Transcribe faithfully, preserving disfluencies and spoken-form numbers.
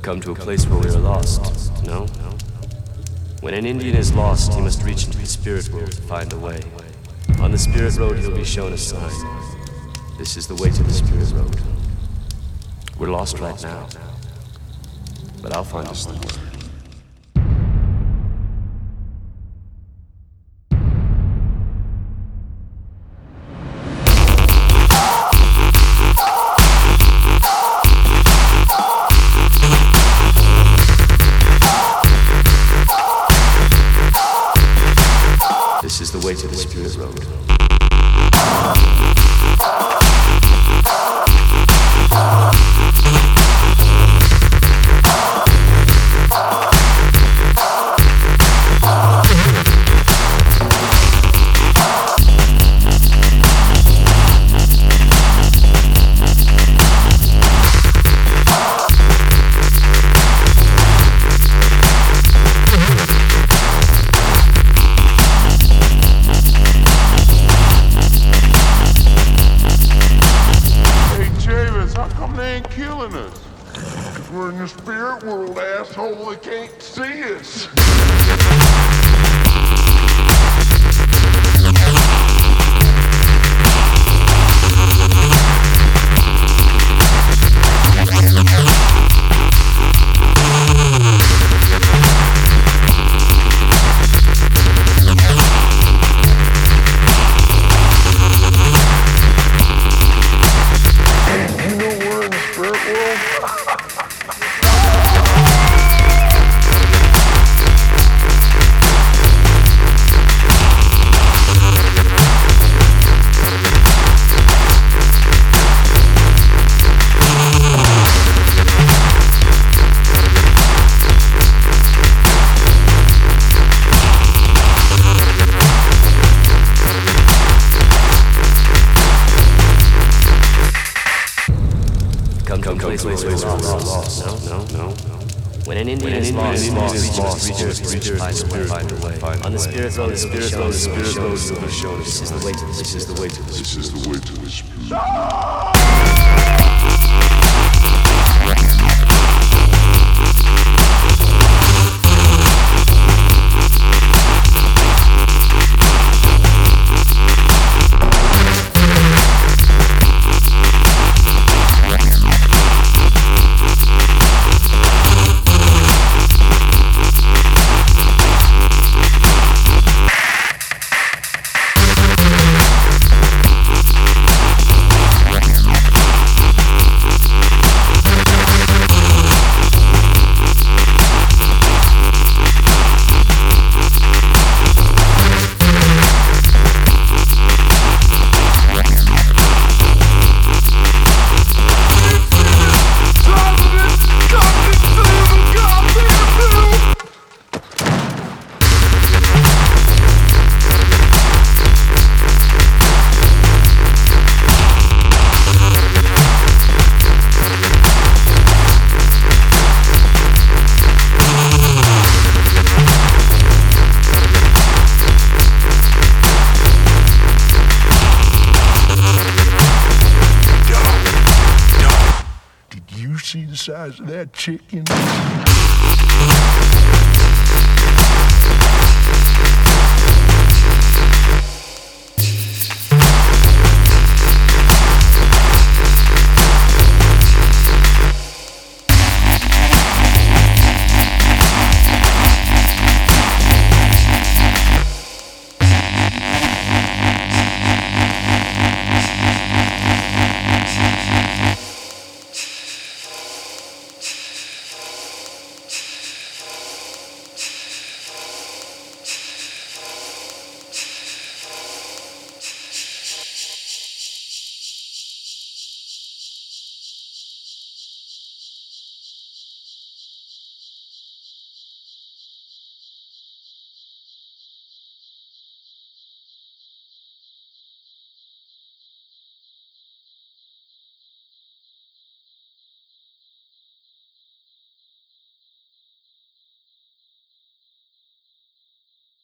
come to a place where we are lost, no? When an Indian is lost, he must reach into the spirit world to find a way. On the spirit road, he'll be shown a sign. This is the way to the spirit road. We're lost right now, but I'll find us somewhere. This is the way to the spirit road. We're in the spirit world, asshole. They can't see us. You know we're in the spirit world? Come to a place where we're lost. No, no, no. When an Indian is lost, reach into the spirit, find a way. On the spirit road, the spirit road, the spirit road will be shown. This is the way to the this is the way to the This is the way to the spirit. See the size of that chicken?